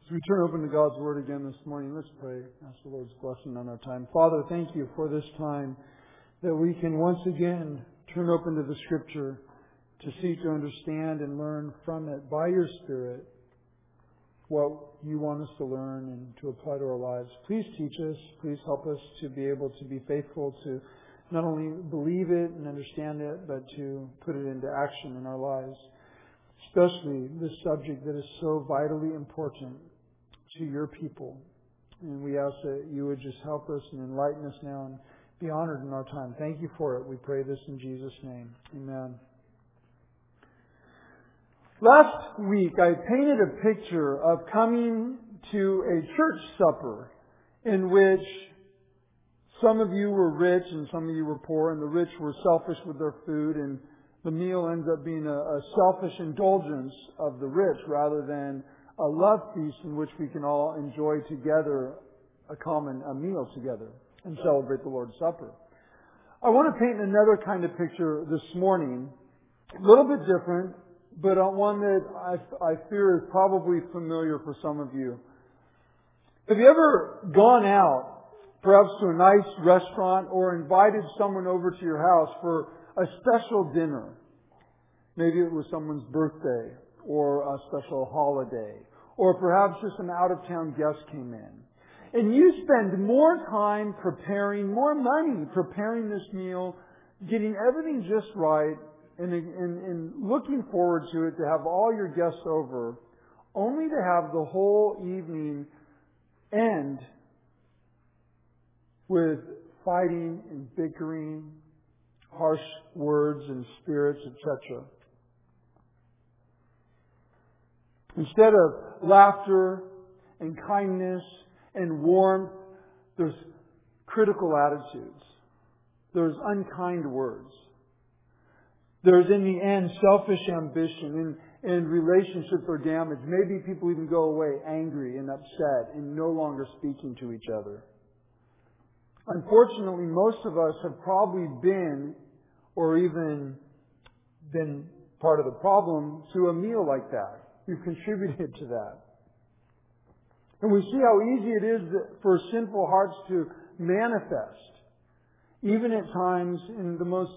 As we turn open to God's Word again this morning, let's pray. Ask the Lord's blessing on our time. Father, thank you for this time that we can once again turn open to the Scripture to seek to understand and learn from it by your Spirit what you want us to learn and to apply to our lives. Please teach us. Please help us to be able to be faithful to not only believe it and understand it, but to put it into action in our lives. Especially this subject that is so vitally important to your people. And we ask that you would just help us and enlighten us now and be honored in our time. Thank you for it. We pray this in Jesus' name. Amen. Last week, I painted a picture of coming to a church supper in which some of you were rich and some of you were poor, and the rich were selfish with their food, and the meal ends up being a selfish indulgence of the rich rather than a love feast in which we can all enjoy together a meal together and celebrate the Lord's Supper. I want to paint another kind of picture this morning, a little bit different, but one that I fear is probably familiar for some of you. Have you ever gone out, perhaps to a nice restaurant, or invited someone over to your house for a special dinner? Maybe it was someone's birthday, or a special holiday, or perhaps just an out-of-town guest came in. And you spend more time preparing, more money preparing this meal, getting everything just right, and looking forward to it, to have all your guests over, only to have the whole evening end with fighting and bickering, harsh words and spirits, etc. Instead of laughter and kindness and warmth, there's critical attitudes. There's unkind words. There's, in the end, selfish ambition, and relationships are damaged. Maybe people even go away angry and upset and no longer speaking to each other. Unfortunately, most of us have probably been, or even been part of the problem, to a meal like that. We've contributed to that. And we see how easy it is for sinful hearts to manifest, even at times in the most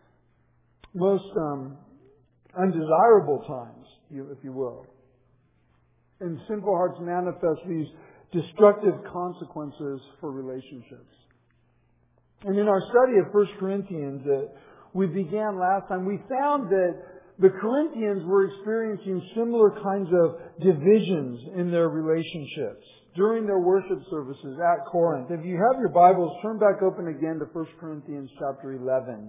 undesirable times, if you will. And sinful hearts manifest these destructive consequences for relationships. And in our study of 1 Corinthians that we began last time, we found that the Corinthians were experiencing similar kinds of divisions in their relationships during their worship services at Corinth. If you have your Bibles, turn back open again to 1 Corinthians chapter 11.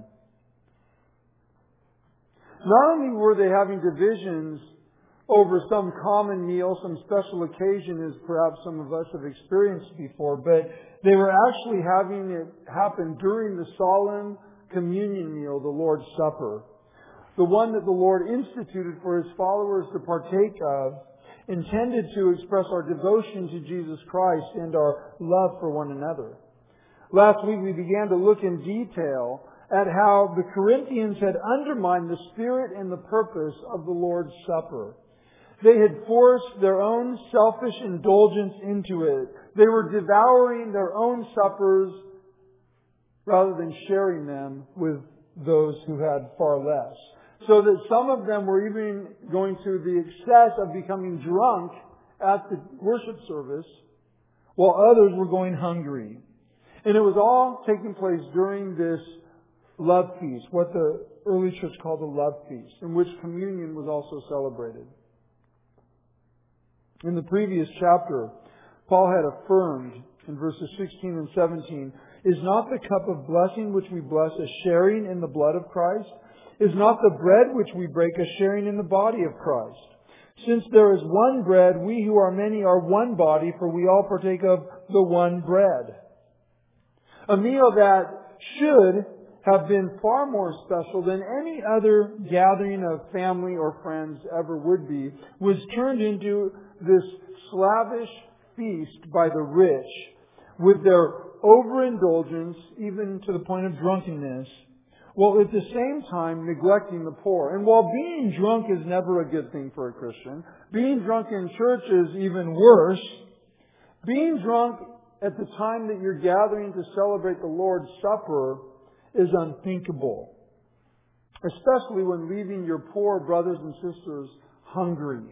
Not only were they having divisions over some common meal, some special occasion, as perhaps some of us have experienced before, but they were actually having it happen during the solemn communion meal, the Lord's Supper. The one that the Lord instituted for His followers to partake of, intended to express our devotion to Jesus Christ and our love for one another. Last week we began to look in detail at how the Corinthians had undermined the spirit and the purpose of the Lord's Supper. They had forced their own selfish indulgence into it. They were devouring their own suppers rather than sharing them with those who had far less. So that some of them were even going to the excess of becoming drunk at the worship service, while others were going hungry. And it was all taking place during this love feast, what the early church called the love feast, in which communion was also celebrated. In the previous chapter, Paul had affirmed in verses 16 and 17, "Is not the cup of blessing which we bless a sharing in the blood of Christ? Is not the bread which we break a sharing in the body of Christ? Since there is one bread, we who are many are one body, for we all partake of the one bread." A meal that should have been far more special than any other gathering of family or friends ever would be, was turned into this slavish feast by the rich, with their overindulgence, even to the point of drunkenness, while at the same time neglecting the poor. And while being drunk is never a good thing for a Christian, being drunk in church is even worse. Being drunk at the time that you're gathering to celebrate the Lord's Supper is unthinkable, especially when leaving your poor brothers and sisters hungry.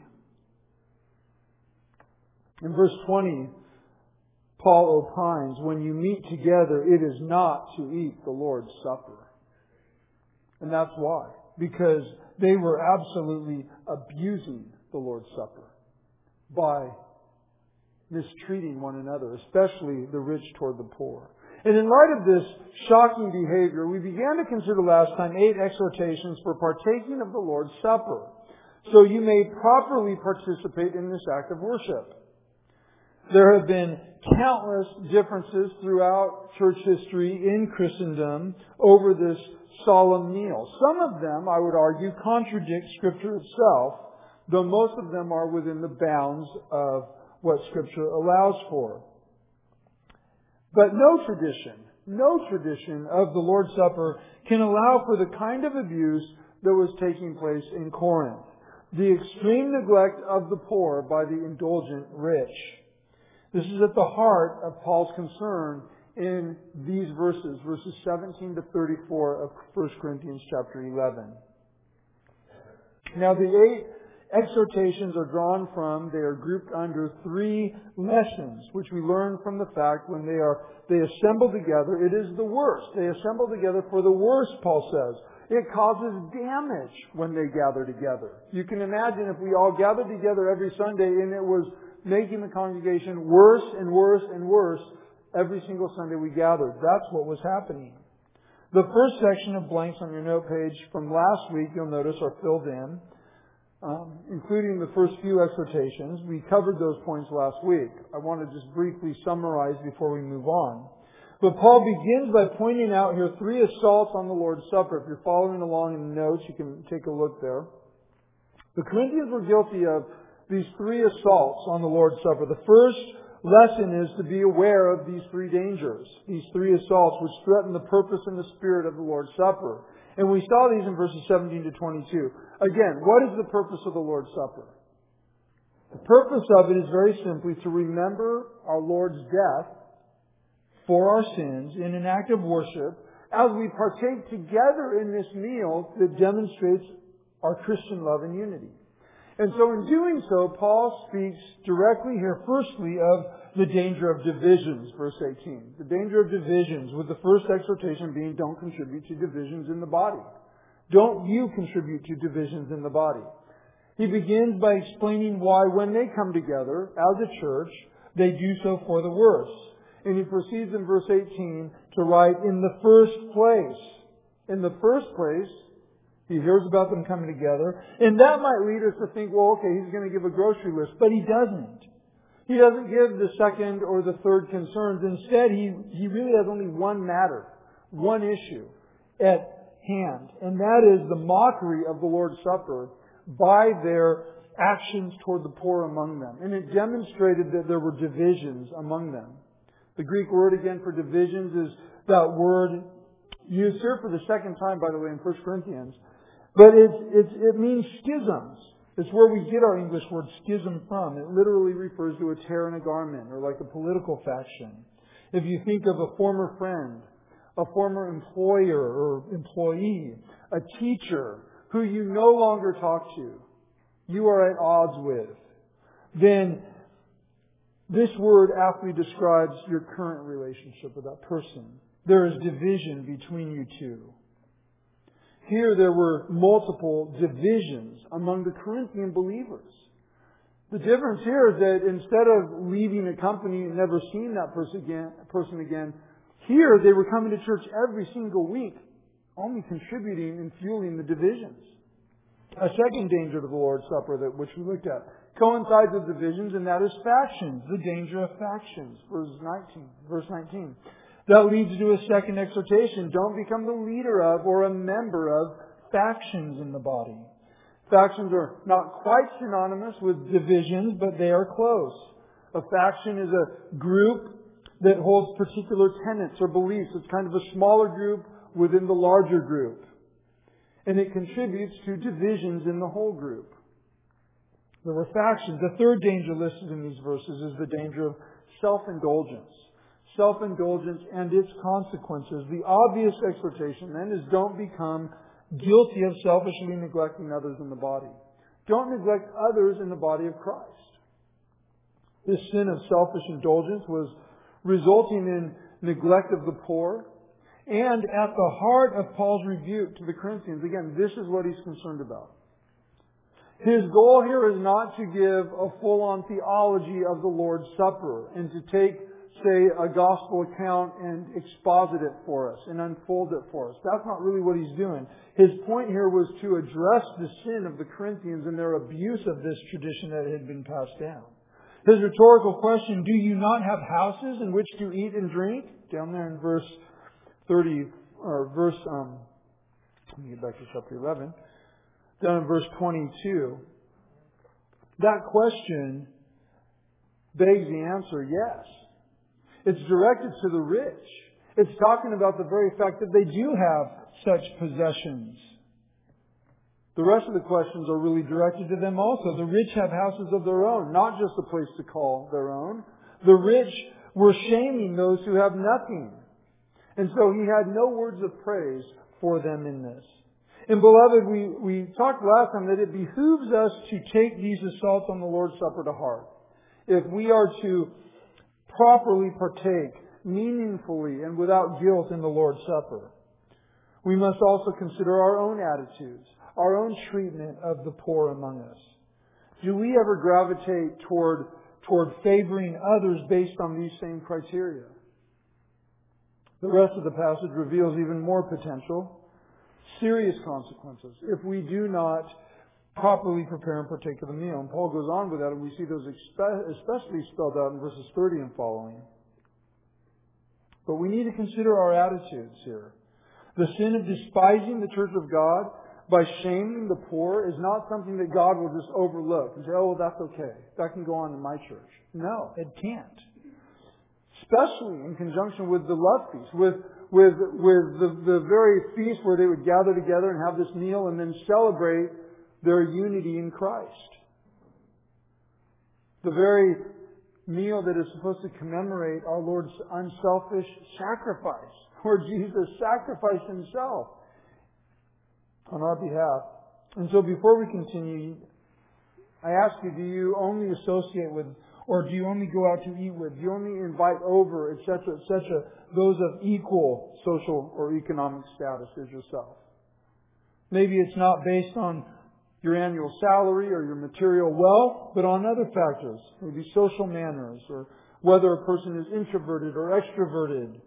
In verse 20, Paul opines, when you meet together, it is not to eat the Lord's Supper. And that's why. Because they were absolutely abusing the Lord's Supper by mistreating one another, especially the rich toward the poor. And in light of this shocking behavior, we began to consider last time 8 exhortations for partaking of the Lord's Supper, so you may properly participate in this act of worship. There have been countless differences throughout church history in Christendom over this solemn meal. Some of them, I would argue, contradict Scripture itself, though most of them are within the bounds of what Scripture allows for. But no tradition of the Lord's Supper can allow for the kind of abuse that was taking place in Corinth. The extreme neglect of the poor by the indulgent rich. This is at the heart of Paul's concern in these verses 17 to 34 of 1 Corinthians chapter 11. Now the 8 exhortations are drawn from, they are grouped under 3 lessons, which we learn from the fact when they assemble together, it is the worst. They assemble together for the worst, Paul says. It causes damage when they gather together. You can imagine if we all gathered together every Sunday and it was making the congregation worse and worse and worse every single Sunday we gathered. That's what was happening. The first section of blanks on your note page from last week, you'll notice, are filled in, including the first few exhortations. We covered those points last week. I want to just briefly summarize before we move on. But Paul begins by pointing out here 3 assaults on the Lord's Supper. If you're following along in the notes, you can take a look there. The Corinthians were guilty of these 3 assaults on the Lord's Supper. The first lesson is to be aware of these 3 dangers, these 3 assaults which threaten the purpose and the spirit of the Lord's Supper. And we saw these in verses 17 to 22. Again, what is the purpose of the Lord's Supper? The purpose of it is very simply to remember our Lord's death for our sins in an act of worship as we partake together in this meal that demonstrates our Christian love and unity. And so in doing so, Paul speaks directly here, firstly, of the danger of divisions, verse 18. The danger of divisions, with the first exhortation being, don't contribute to divisions in the body. Don't you contribute to divisions in the body. He begins by explaining why when they come together as a church, they do so for the worse. And he proceeds in verse 18 to write, in the first place, he hears about them coming together. And that might lead us to think, well, okay, he's going to give a grocery list. But he doesn't. He doesn't give the second or the third concerns. Instead, he really has only one matter, one issue at hand. And that is the mockery of the Lord's Supper by their actions toward the poor among them. And it demonstrated that there were divisions among them. The Greek word again for divisions is that word used here for the second time, by the way, in 1 Corinthians. But it means schisms. It's where we get our English word schism from. It literally refers to a tear in a garment, or like a political faction. If you think of a former friend, a former employer or employee, a teacher who you no longer talk to, you are at odds with, then this word aptly describes your current relationship with that person. There is division between you two. Here there were multiple divisions among the Corinthian believers. The difference here is that instead of leaving a company and never seeing that person again, here they were coming to church every single week, only contributing and fueling the divisions. A second danger to the Lord's Supper which we looked at coincides with divisions, and that is factions, the danger of factions, verse 19. That leads to a second exhortation. Don't become the leader of or a member of factions in the body. Factions are not quite synonymous with divisions, but they are close. A faction is a group that holds particular tenets or beliefs. It's kind of a smaller group within the larger group. And it contributes to divisions in the whole group. There were factions. The third danger listed in these verses is the danger of self-indulgence. Self-indulgence and its consequences. The obvious exhortation then is don't become guilty of selfishly neglecting others in the body. Don't neglect others in the body of Christ. This sin of selfish indulgence was resulting in neglect of the poor. And at the heart of Paul's rebuke to the Corinthians, again, this is what he's concerned about. His goal here is not to give a full-on theology of the Lord's Supper and to take, say, a gospel account and exposit it for us and unfold it for us. That's not really what he's doing. His point here was to address the sin of the Corinthians and their abuse of this tradition that had been passed down. His rhetorical question, do you not have houses in which to eat and drink? Down there in verse 30, or let me get back to chapter 11. Down in verse 22. That question begs the answer, yes. It's directed to the rich. It's talking about the very fact that they do have such possessions. The rest of the questions are really directed to them also. The rich have houses of their own, not just a place to call their own. The rich were shaming those who have nothing. And so he had no words of praise for them in this. And beloved, we talked last time that it behooves us to take these assaults on the Lord's Supper to heart. If we are to properly partake meaningfully and without guilt in the Lord's Supper, we must also consider our own attitudes, our own treatment of the poor among us. Do we ever gravitate toward favoring others based on these same criteria? The rest of the passage reveals even more potential, serious consequences if we do not properly prepare and partake of the meal. And Paul goes on with that, and we see those especially spelled out in verses 30 and following. But we need to consider our attitudes here. The sin of despising the church of God by shaming the poor is not something that God will just overlook and say, oh, well, that's okay. That can go on in my church. No, it can't. Especially in conjunction with the love feast, with the very feast where they would gather together and have this meal and then celebrate their unity in Christ. The very meal that is supposed to commemorate our Lord's unselfish sacrifice, where Jesus sacrificed Himself on our behalf. And so before we continue, I ask you, do you only associate with, or do you only go out to eat with, do you only invite over, etc., those of equal social or economic status as yourself? Maybe it's not based on your annual salary or your material wealth, but on other factors, maybe social manners, or whether a person is introverted or extroverted,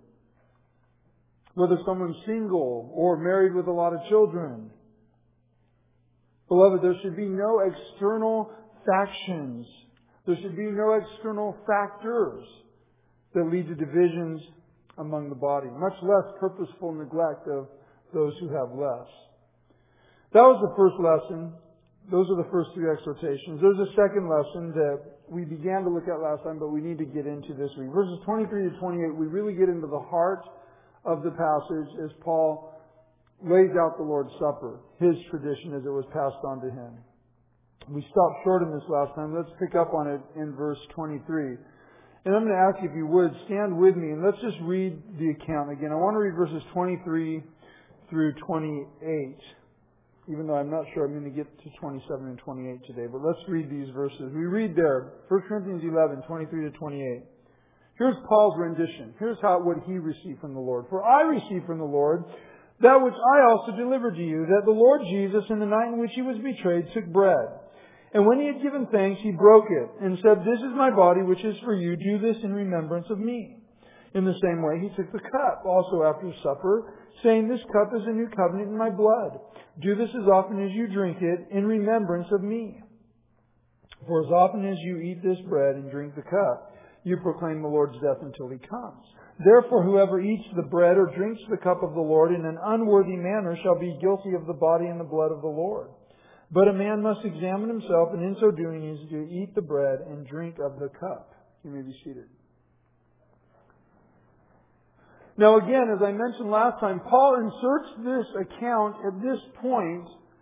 whether someone's single or married with a lot of children. Beloved, there should be no external factions. There should be no external factors that lead to divisions among the body, much less purposeful neglect of those who have less. That was the first lesson. Those are the first three exhortations. There's a second lesson that we began to look at last time, but we need to get into this week. Verses 23 to 28, we really get into the heart of the passage as Paul lays out the Lord's Supper, his tradition as it was passed on to him. We stopped short in this last time. Let's pick up on it in verse 23. And I'm going to ask you if you would stand with me and let's just read the account again. I want to read verses 23 through 28. Even though I'm not sure I'm going to get to 27 and 28 today. But let's read these verses. We read there, 1 Corinthians 11, 23 to 28. Here's Paul's rendition. Here's what he received from the Lord. For I received from the Lord that which I also delivered to you, that the Lord Jesus, in the night in which He was betrayed, took bread. And when He had given thanks, He broke it, and said, This is my body, which is for you. Do this in remembrance of me. In the same way, He took the cup also after supper, saying, This cup is a new covenant in my blood. Do this as often as you drink it in remembrance of me. For as often as you eat this bread and drink the cup, you proclaim the Lord's death until He comes. Therefore, whoever eats the bread or drinks the cup of the Lord in an unworthy manner shall be guilty of the body and the blood of the Lord. But a man must examine himself, and in so doing he is to eat the bread and drink of the cup. You may be seated. Now again, as I mentioned last time, Paul inserts this account at this point,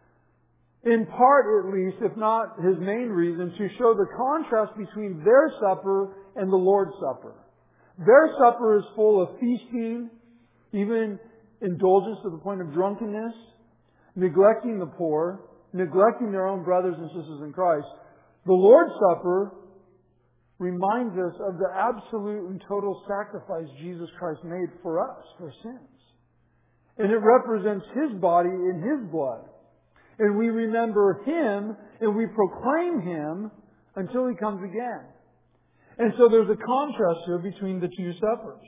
in part at least, if not his main reason, to show the contrast between their supper and the Lord's Supper. Their supper is full of feasting, even indulgence to the point of drunkenness, neglecting the poor, neglecting their own brothers and sisters in Christ. The Lord's Supper reminds us of the absolute and total sacrifice Jesus Christ made for us, for sins. And it represents His body and His blood. And we remember Him and we proclaim Him until He comes again. And so there's a contrast here between the two suppers.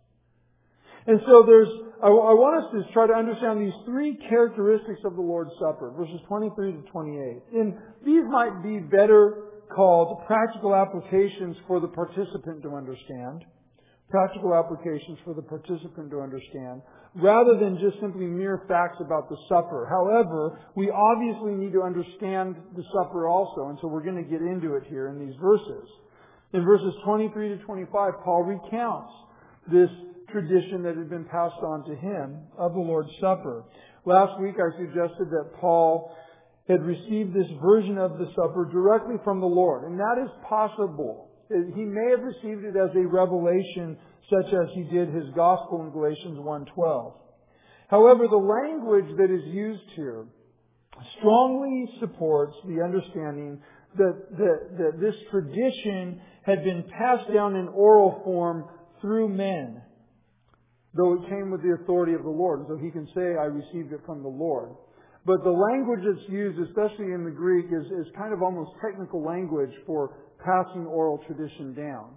And so I want us to try to understand these three characteristics of the Lord's Supper, verses 23 to 28. And these might be better called practical applications for the participant to understand. Practical applications for the participant to understand, rather than just simply mere facts about the supper. However, we obviously need to understand the supper also, and so we're going to get into it here in these verses. In verses 23 to 25, Paul recounts this tradition that had been passed on to him of the Lord's Supper. Last week I suggested that Paul had received this version of the supper directly from the Lord, and that is possible. He may have received it as a revelation, such as he did his gospel in Galatians 1:12. However, the language that is used here strongly supports the understanding that this tradition had been passed down in oral form through men, though it came with the authority of the Lord. And so he can say, I received it from the Lord. But the language that's used, especially in the Greek, is kind of almost technical language for passing oral tradition down.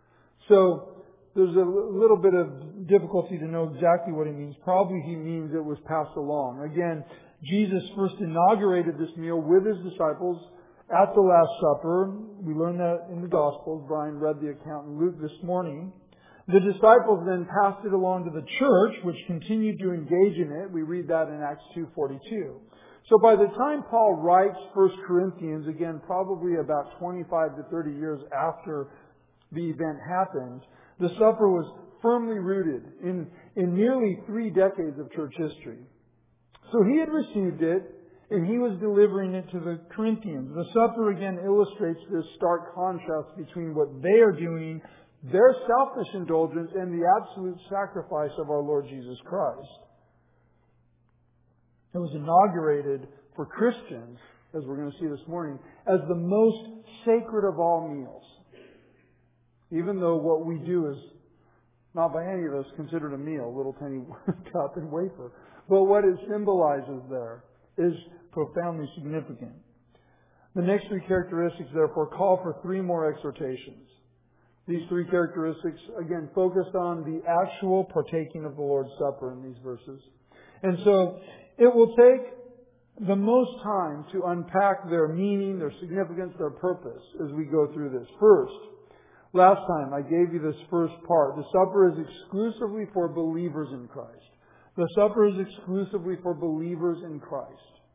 So there's a little bit of difficulty to know exactly what he means. Probably he means it was passed along. Again, Jesus first inaugurated this meal with His disciples at the Last Supper. We learned that in the Gospels. Brian read the account in Luke this morning. The disciples then passed it along to the church, which continued to engage in it. We read that in Acts 2:42. So by the time Paul writes 1 Corinthians, again, probably about 25 to 30 years after the event happened, the supper was firmly rooted in nearly 3 decades of church history. So he had received it, and he was delivering it to the Corinthians. The supper again illustrates this stark contrast between what they are doing, their selfish indulgence, and the absolute sacrifice of our Lord Jesus Christ. It was inaugurated for Christians, as we're going to see this morning, as the most sacred of all meals. Even though what we do is not by any of us considered a meal, little tiny cup and wafer. But what it symbolizes there is profoundly significant. The next 3 characteristics, therefore, call for 3 more exhortations. These 3 characteristics, again, focused on the actual partaking of the Lord's Supper in these verses. And so, it will take the most time to unpack their meaning, their significance, their purpose as we go through this. First, last time I gave you this first part. The supper is exclusively for believers in Christ. The supper is exclusively for believers in Christ.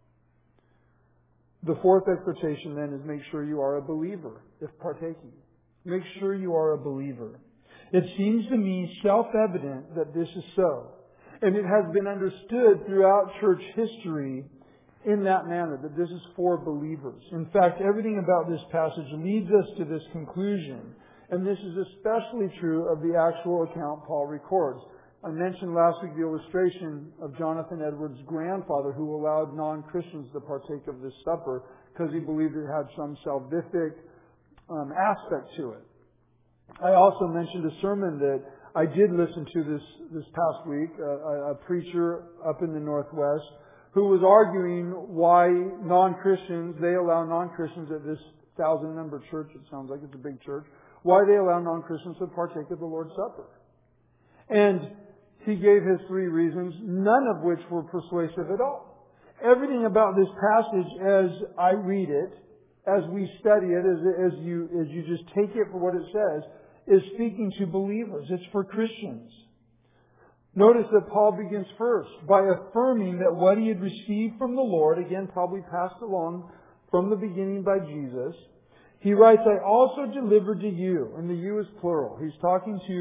The fourth exhortation then is make sure you are a believer if partaking. Make sure you are a believer. It seems to me self-evident that this is so. And it has been understood throughout church history in that manner, that this is for believers. In fact, everything about this passage leads us to this conclusion. And this is especially true of the actual account Paul records. I mentioned last week the illustration of Jonathan Edwards' grandfather who allowed non-Christians to partake of this supper because he believed it had some salvific aspect to it. I also mentioned a sermon that I did listen to this past week, a preacher up in the Northwest who was arguing why non-Christians, they allow non-Christians at this 1,000-member church, it sounds like it's a big church, why they allow non-Christians to partake of the Lord's Supper. And he gave his 3 reasons, none of which were persuasive at all. Everything about this passage, as I read it, as we study it, as you just take it for what it says, is speaking to believers. It's for Christians. Notice that Paul begins first by affirming that what he had received from the Lord, again probably passed along from the beginning by Jesus, he writes, I also delivered to you, and the you is plural. He's talking to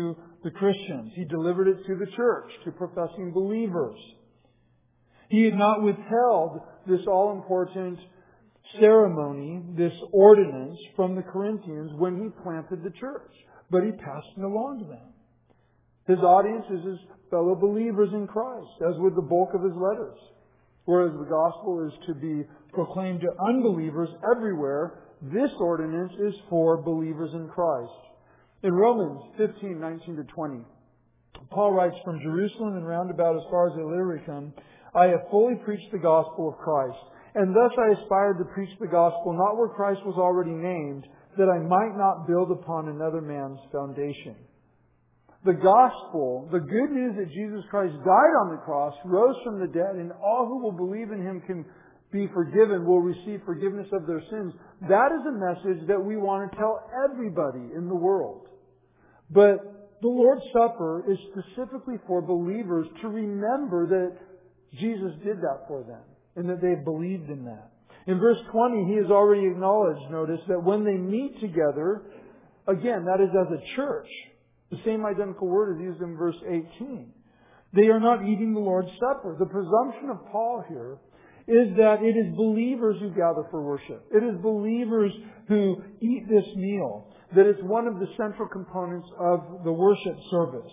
the Christians. He delivered it to the church, to professing believers. He had not withheld this all-important ceremony, this ordinance from the Corinthians when He planted the church, but He passed it along to them. His audience is His fellow believers in Christ, as with the bulk of His letters. Whereas the gospel is to be proclaimed to unbelievers everywhere, this ordinance is for believers in Christ. In Romans 15:19-20, Paul writes, "From Jerusalem and round about as far as Illyricum, I have fully preached the gospel of Christ. And thus I aspired to preach the gospel not where Christ was already named, that I might not build upon another man's foundation." The gospel, the good news that Jesus Christ died on the cross, rose from the dead, and all who will believe in Him can be forgiven, will receive forgiveness of their sins. That is a message that we want to tell everybody in the world. But the Lord's Supper is specifically for believers to remember that Jesus did that for them and that they've believed in that. In verse 20, He has already acknowledged, notice, that when they meet together, again, that is as a church. The same identical word is used in verse 18. They are not eating the Lord's Supper. The presumption of Paul here is that it is believers who gather for worship. It is believers who eat this meal. That it's one of the central components of the worship service.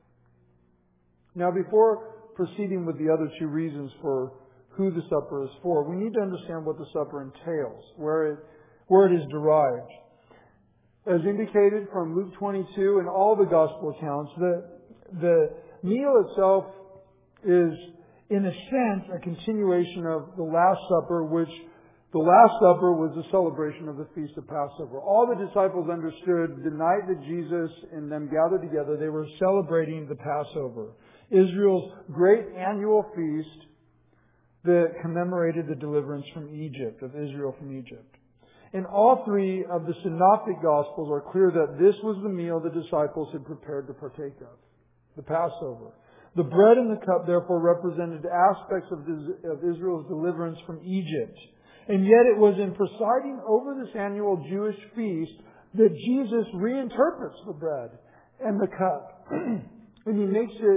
Now, before proceeding with the other two reasons for who the supper is for, we need to understand what the supper entails, where it is derived. As indicated from Luke 22 and all the gospel accounts, the meal itself is, in a sense, a continuation of the Last Supper, which the Last Supper was a celebration of the Feast of Passover. All the disciples understood the night that Jesus and them gathered together, they were celebrating the Passover, Israel's great annual feast that commemorated the deliverance from Egypt, of Israel from Egypt. In all three of the Synoptic Gospels are clear that this was the meal the disciples had prepared to partake of, the Passover. The bread and the cup, therefore, represented aspects of Israel's deliverance from Egypt. And yet it was in presiding over this annual Jewish feast that Jesus reinterprets the bread and the cup. And He makes it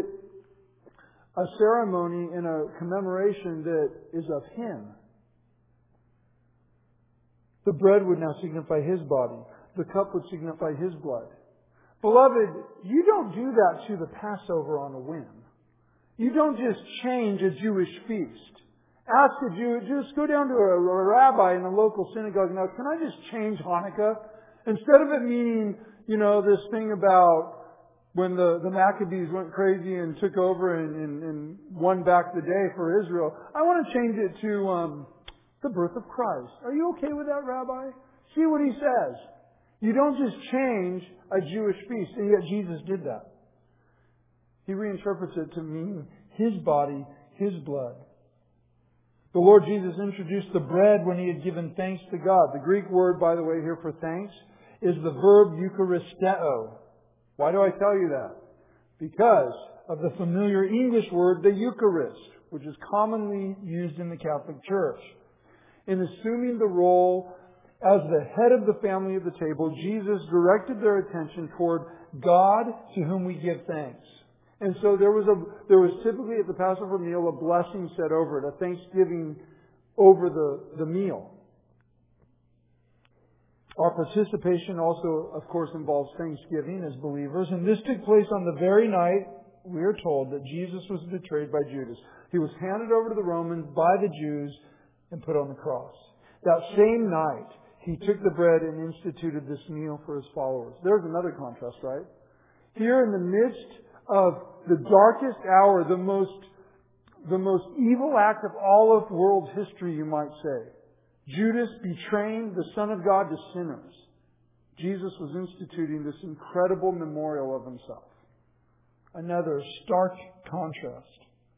a ceremony and a commemoration that is of Him. The bread would now signify His body. The cup would signify His blood. Beloved, you don't do that to the Passover on a whim. You don't just change a Jewish feast. Ask a Jew, just go down to a rabbi in a local synagogue. Now, can I just change Hanukkah? Instead of it meaning, this thing about when the Maccabees went crazy and took over and won back the day for Israel, I want to change it to the birth of Christ. Are you okay with that, Rabbi? See what he says. You don't just change a Jewish feast, and yet Jesus did that. He reinterprets it to mean His body, His blood. The Lord Jesus introduced the bread when He had given thanks to God. The Greek word, by the way, here for thanks is the verb eucharisteo. Why do I tell you that? Because of the familiar English word, the Eucharist, which is commonly used in the Catholic Church. In assuming the role as the head of the family at the table, Jesus directed their attention toward God, to whom we give thanks. And so there was typically at the Passover meal a blessing said over it, a thanksgiving over the meal. Our participation also, of course, involves thanksgiving as believers. And this took place on the very night, we are told, that Jesus was betrayed by Judas. He was handed over to the Romans by the Jews and put on the cross. That same night, He took the bread and instituted this meal for His followers. There's another contrast, right? Here in the midst of the darkest hour, the most evil act of all of world history, you might say, Judas betraying the Son of God to sinners, Jesus was instituting this incredible memorial of Himself. Another stark contrast.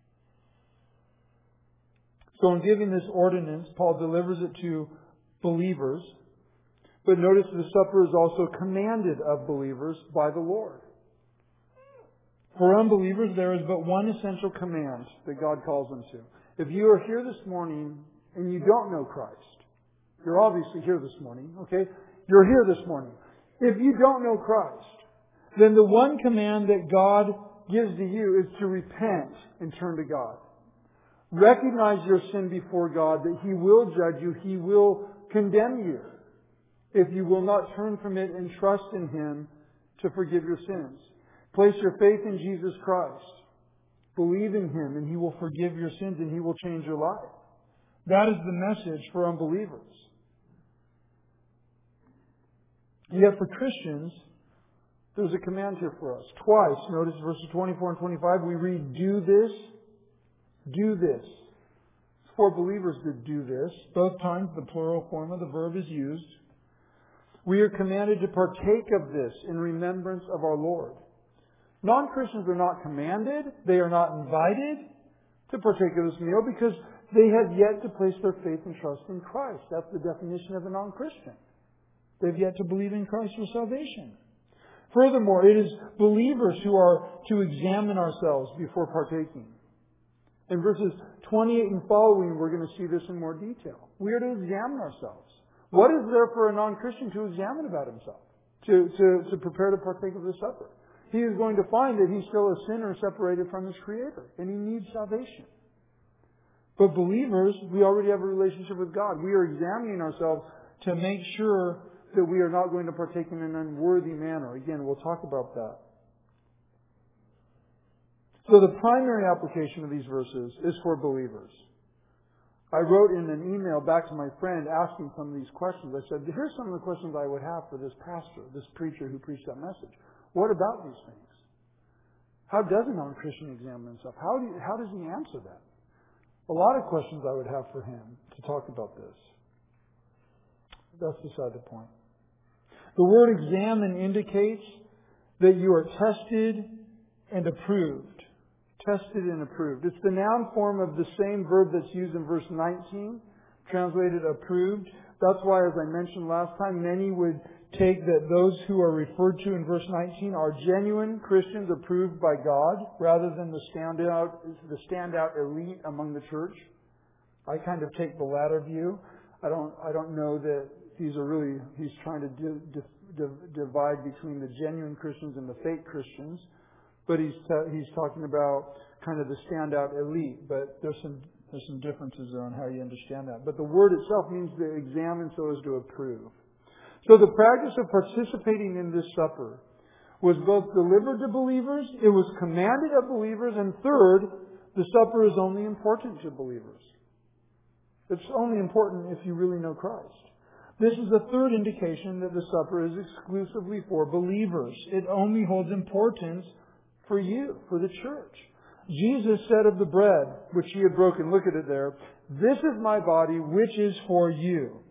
So in giving this ordinance, Paul delivers it to believers. But notice the supper is also commanded of believers by the Lord. For unbelievers, there is but one essential command that God calls them to. If you are here this morning and you don't know Christ, you're obviously here this morning, okay? You're here this morning. If you don't know Christ, then the one command that God gives to you is to repent and turn to God. Recognize your sin before God, that He will judge you, He will condemn you if you will not turn from it and trust in Him to forgive your sins. Place your faith in Jesus Christ. Believe in Him and He will forgive your sins and He will change your life. That is the message for unbelievers. Yet for Christians, there's a command here for us. Twice, notice verses 24 and 25, we read, do this, do this. It's for believers to do this. Both times the plural form of the verb is used. We are commanded to partake of this in remembrance of our Lord. Non-Christians are not commanded, they are not invited to partake of this meal because they have yet to place their faith and trust in Christ. That's the definition of a non-Christian. They've yet to believe in Christ for salvation. Furthermore, it is believers who are to examine ourselves before partaking. In verses 28 and following, we're going to see this in more detail. We are to examine ourselves. What is there for a non-Christian to examine about himself? To prepare to partake of the supper? He is going to find that he's still a sinner separated from his Creator, and he needs salvation. But believers, we already have a relationship with God. We are examining ourselves to make sure that we are not going to partake in an unworthy manner. Again, we'll talk about that. So the primary application of these verses is for believers. I wrote in an email back to my friend asking some of these questions. I said, here's some of the questions I would have for this pastor, this preacher who preached that message. What about these things? How does a non-Christian examine himself? How does he answer that? A lot of questions I would have for him to talk about this. That's beside the point. The word examine indicates that you are tested and approved. Tested and approved. It's the noun form of the same verb that's used in verse 19, translated approved. That's why, as I mentioned last time, many would take that those who are referred to in verse 19 are genuine Christians approved by God, rather than the standout elite among the church. I kind of take the latter view. I don't know that he's trying to divide between the genuine Christians and the fake Christians, but he's talking about kind of the standout elite. But there's some differences there on how you understand that. But the word itself means to examine so as to approve. So the practice of participating in this supper was both delivered to believers, it was commanded of believers, and third, the supper is only important to believers. It's only important if you really know Christ. This is the third indication that the supper is exclusively for believers. It only holds importance for you, for the church. Jesus said of the bread, which He had broken, look at it there, "This is my body, which is for you."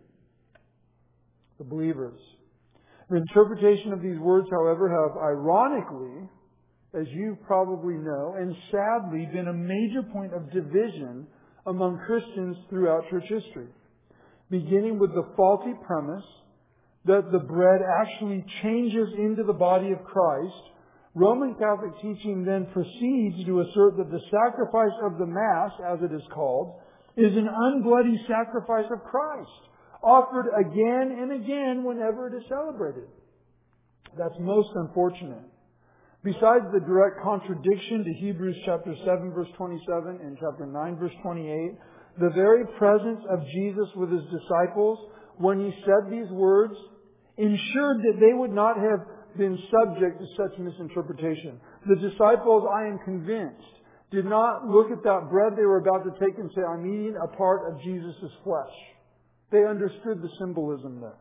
The believers. The interpretation of these words, however, have ironically, as you probably know, and sadly been a major point of division among Christians throughout church history. Beginning with the faulty premise that the bread actually changes into the body of Christ, Roman Catholic teaching then proceeds to assert that the sacrifice of the Mass, as it is called, is an unbloody sacrifice of Christ, offered again and again whenever it is celebrated. That's most unfortunate. Besides the direct contradiction to Hebrews chapter 7 verse 27 and chapter 9 verse 28, the very presence of Jesus with His disciples when He said these words ensured that they would not have been subject to such misinterpretation. The disciples, I am convinced, did not look at that bread they were about to take and say, I'm eating a part of Jesus' flesh. They understood the symbolism there.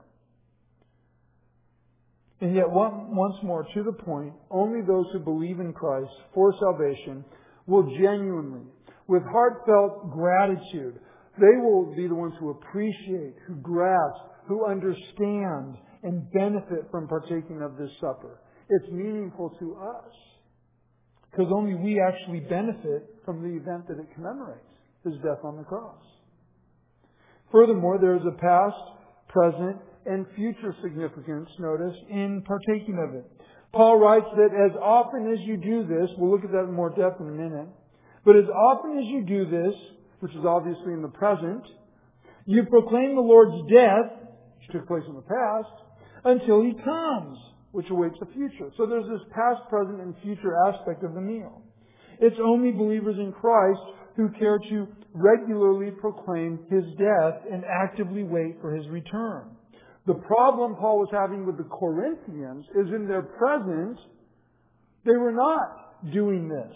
And yet, once more, to the point, only those who believe in Christ for salvation will genuinely, with heartfelt gratitude, they will be the ones who appreciate, who grasp, who understand, and benefit from partaking of this supper. It's meaningful to us, because only we actually benefit from the event that it commemorates, His death on the cross. Furthermore, there is a past, present, and future significance, notice, in partaking of it. Paul writes that as often as you do this, we'll look at that in more depth in a minute, but as often as you do this, which is obviously in the present, you proclaim the Lord's death, which took place in the past, until He comes. which awaits the future. So there's this past, present, and future aspect of the meal. It's only believers in Christ who care to regularly proclaim His death and actively wait for His return. The problem Paul was having with the Corinthians is in their present, they were not doing this.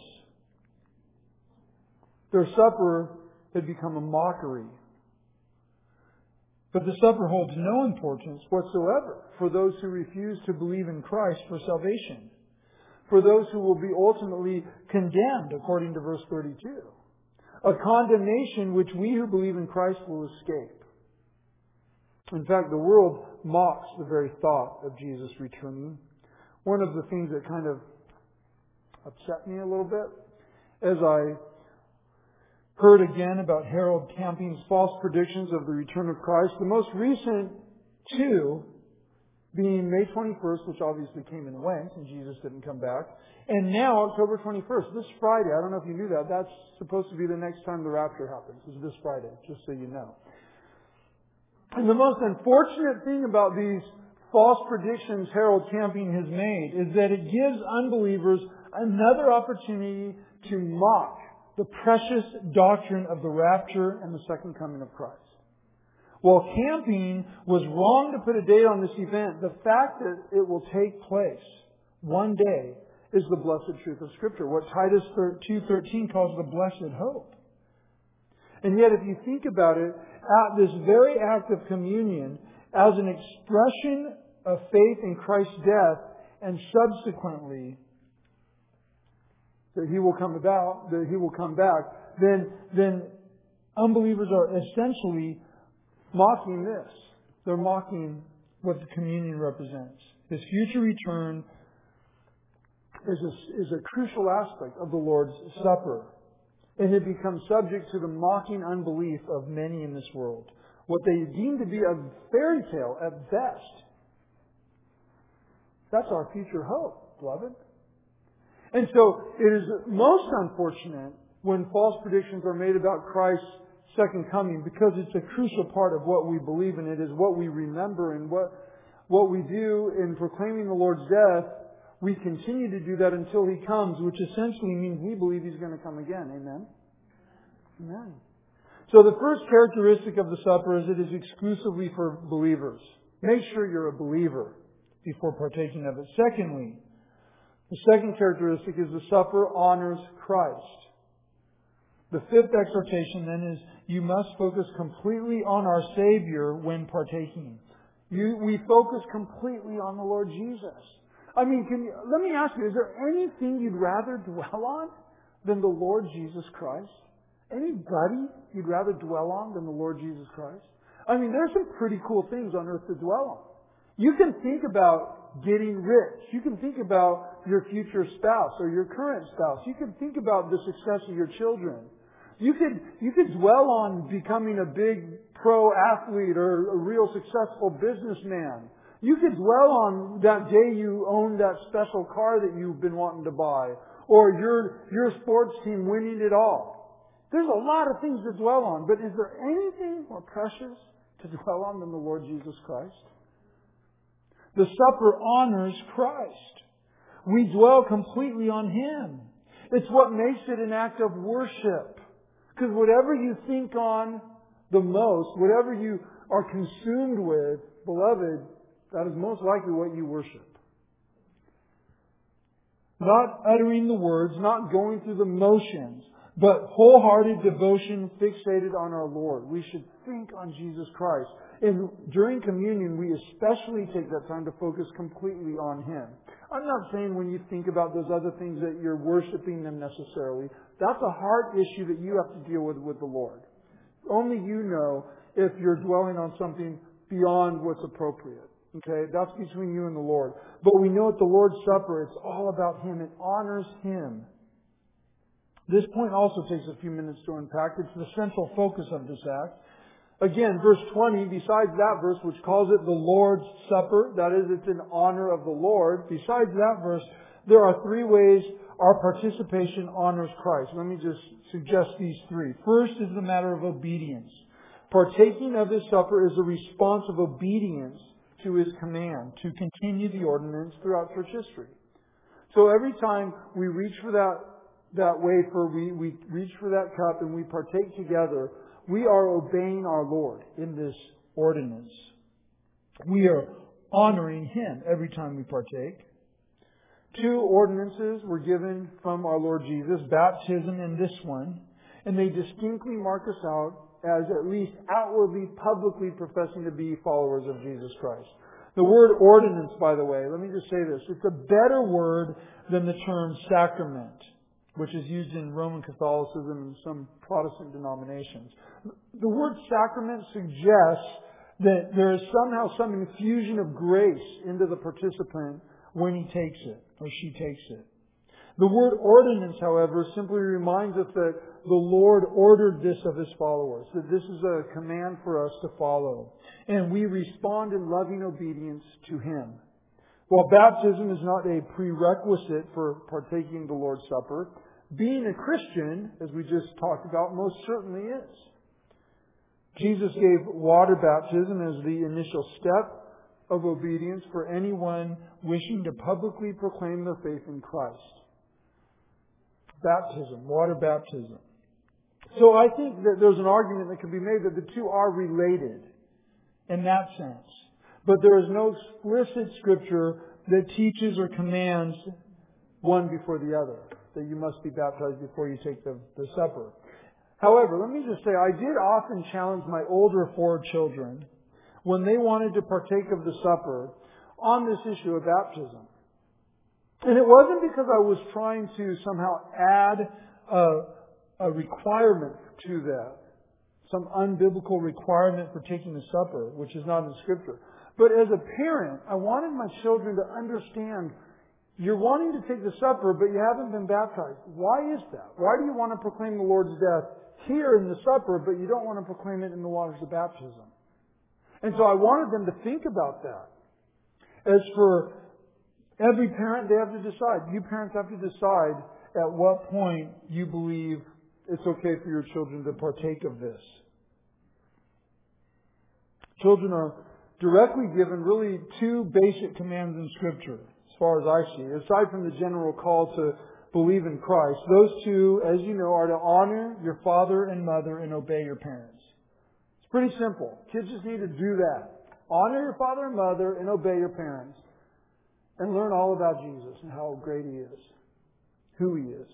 Their supper had become a mockery. But the supper holds no importance whatsoever for those who refuse to believe in Christ for salvation, for those who will be ultimately condemned, according to verse 32. A condemnation which we who believe in Christ will escape. In fact, the world mocks the very thought of Jesus returning. One of the things that kind of upset me a little bit as I heard again about Harold Camping's false predictions of the return of Christ. The most recent two being May 21st, which obviously came and went, and Jesus didn't come back. And now October 21st, this Friday. I don't know if you knew that. That's supposed to be the next time the rapture happens, is this Friday, just so you know. And the most unfortunate thing about these false predictions Harold Camping has made is that it gives unbelievers another opportunity to mock the precious doctrine of the rapture and the second coming of Christ. While Camping was wrong to put a date on this event, the fact that it will take place one day is the blessed truth of Scripture, what Titus 2:13 calls the blessed hope. And yet, if you think about it, at this very act of communion, as an expression of faith in Christ's death, and subsequently that He will come about, that He will come back, then unbelievers are essentially mocking this. They're mocking what the communion represents. His future return is a crucial aspect of the Lord's Supper. And it becomes subject to the mocking unbelief of many in this world. What they deem to be a fairy tale at best. That's our future hope, beloved. And so it is most unfortunate when false predictions are made about Christ's second coming, because it's a crucial part of what we believe in. It is what we remember, and what we do in proclaiming the Lord's death. We continue to do that until He comes, which essentially means we believe He's going to come again. Amen? Amen. So the first characteristic of the supper is it is exclusively for believers. Make sure you're a believer before partaking of it. Secondly, the second characteristic is the supper honors Christ. The fifth exhortation then is you must focus completely on our Savior when partaking. We focus completely on the Lord Jesus. I mean, let me ask you, is there anything you'd rather dwell on than the Lord Jesus Christ? Anybody you'd rather dwell on than the Lord Jesus Christ? I mean, there's some pretty cool things on earth to dwell on. You can think about getting rich. You can think about your future spouse or your current spouse. You can think about the success of your children. You could dwell on becoming a big pro athlete or a real successful businessman. You could dwell on that day you owned that special car that you've been wanting to buy, or your sports team winning it all. There's a lot of things to dwell on, but is there anything more precious to dwell on than the Lord Jesus Christ? The supper honors Christ. We dwell completely on Him. It's what makes it an act of worship. Because whatever you think on the most, whatever you are consumed with, beloved, that is most likely what you worship. Not uttering the words, not going through the motions, but wholehearted devotion fixated on our Lord. We should think on Jesus Christ. And during communion, we especially take that time to focus completely on Him. I'm not saying when you think about those other things that you're worshiping them necessarily. That's a heart issue that you have to deal with the Lord. Only you know if you're dwelling on something beyond what's appropriate. Okay, that's between you and the Lord. But we know at the Lord's Supper, it's all about Him. It honors Him. This point also takes a few minutes to unpack. It's the central focus of this act. Again, verse 20, besides that verse, which calls it the Lord's Supper, that is, it's in honor of the Lord. Besides that verse, there are three ways our participation honors Christ. Let me just suggest these three. First is the matter of obedience. Partaking of this supper is a response of obedience to His command to continue the ordinance throughout church history. So every time we reach for that wafer, we reach for that cup and we partake together, we are obeying our Lord in this ordinance. We are honoring Him every time we partake. 2 ordinances were given from our Lord Jesus, baptism and this one, and they distinctly mark us out as at least outwardly, publicly professing to be followers of Jesus Christ. The word ordinance, by the way, let me just say this. It's a better word than the term sacrament, which is used in Roman Catholicism and some Protestant denominations. The word sacrament suggests that there is somehow some infusion of grace into the participant when he takes it or she takes it. The word ordinance, however, simply reminds us that the Lord ordered this of His followers, that this is a command for us to follow. And we respond in loving obedience to Him. While baptism is not a prerequisite for partaking the Lord's Supper, being a Christian, as we just talked about, most certainly is. Jesus gave water baptism as the initial step of obedience for anyone wishing to publicly proclaim their faith in Christ. Baptism, water baptism. So I think that there's an argument that can be made that the two are related in that sense. But there is no explicit scripture that teaches or commands one before the other, that you must be baptized before you take the supper. However, let me just say, I did often challenge my older 4 children when they wanted to partake of the supper on this issue of baptism. And it wasn't because I was trying to somehow add a requirement to that, some unbiblical requirement for taking the supper, which is not in Scripture. But as a parent, I wanted my children to understand, you're wanting to take the supper, but you haven't been baptized. Why is that? Why do you want to proclaim the Lord's death here in the supper, but you don't want to proclaim it in the waters of baptism? And so I wanted them to think about that. As for every parent, they have to decide. You parents have to decide at what point you believe it's okay for your children to partake of this. Children are directly given really 2 basic commands in Scripture, as far as I see. Aside from the general call to believe in Christ, those 2, as you know, are to honor your father and mother and obey your parents. It's pretty simple. Kids just need to do that. Honor your father and mother and obey your parents. And learn all about Jesus and how great He is, who He is.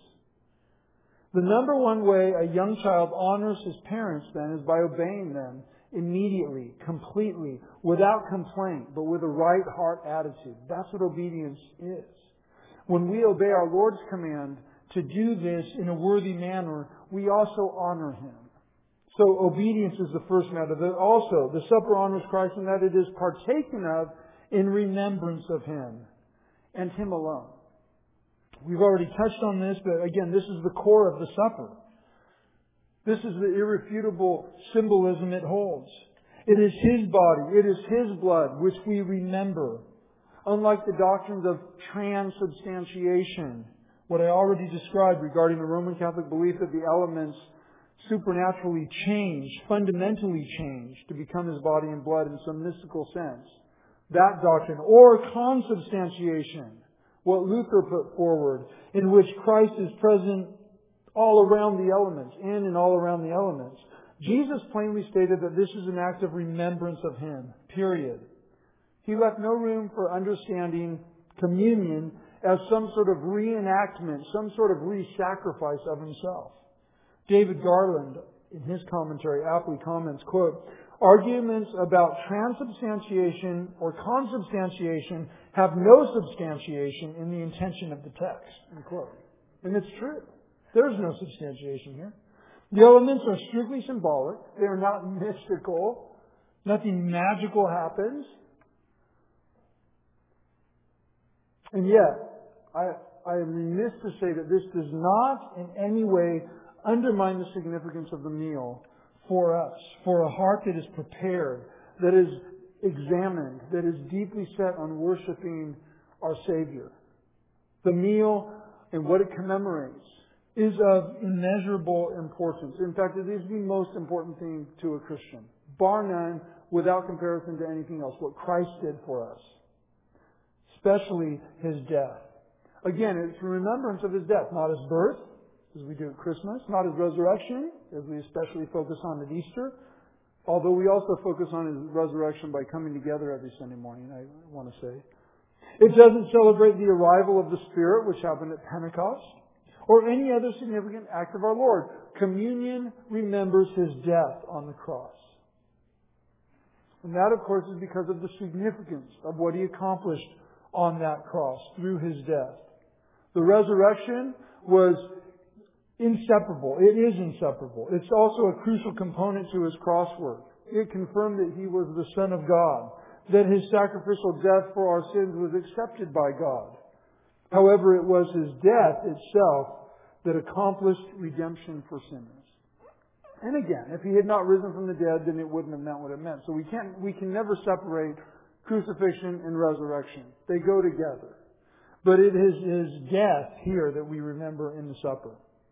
The number one way a young child honors his parents then is by obeying them immediately, completely, without complaint, but with a right heart attitude. That's what obedience is. When we obey our Lord's command to do this in a worthy manner, we also honor Him. So obedience is the first matter. Also, the supper honors Christ in that it is partaken of in remembrance of Him and Him alone. We've already touched on this, but again, this is the core of the supper. This is the irrefutable symbolism it holds. It is His body, it is His blood, which we remember. Unlike the doctrines of transubstantiation, what I already described regarding the Roman Catholic belief that the elements supernaturally change, fundamentally change, to become His body and blood in some mystical sense. That doctrine, or consubstantiation, what Luther put forward, in which Christ is present all around the elements, in and all around the elements. Jesus plainly stated that this is an act of remembrance of Him, period. He left no room for understanding communion as some sort of reenactment, some sort of re-sacrifice of Himself. David Garland, in his commentary, aptly comments, quote, "Arguments about transubstantiation or consubstantiation have no substantiation in the intention of the text." Unquote. And it's true. There's no substantiation here. The elements are strictly symbolic. They are not mystical. Nothing magical happens. And yet, I am remiss to say that this does not in any way undermine the significance of the meal for us, for a heart that is prepared, that is examined, that is deeply set on worshiping our Savior. The meal and what it commemorates is of immeasurable importance. In fact, it is the most important thing to a Christian. Bar none, without comparison to anything else, what Christ did for us. Especially His death. Again, it's a remembrance of His death, not His birth, as we do at Christmas, not His resurrection, as we especially focus on at Easter, although we also focus on His resurrection by coming together every Sunday morning, I want to say. It doesn't celebrate the arrival of the Spirit, which happened at Pentecost, or any other significant act of our Lord. Communion remembers His death on the cross. And that, of course, is because of the significance of what He accomplished on that cross through His death. The resurrection was inseparable. It is inseparable. It's also a crucial component to His cross work. It confirmed that He was the Son of God, that His sacrificial death for our sins was accepted by God. However, it was His death itself that accomplished redemption for sinners. And again, if He had not risen from the dead, then it wouldn't have meant what it meant. So we can never separate crucifixion and resurrection. They go together. But it is His death here that we remember in the supper.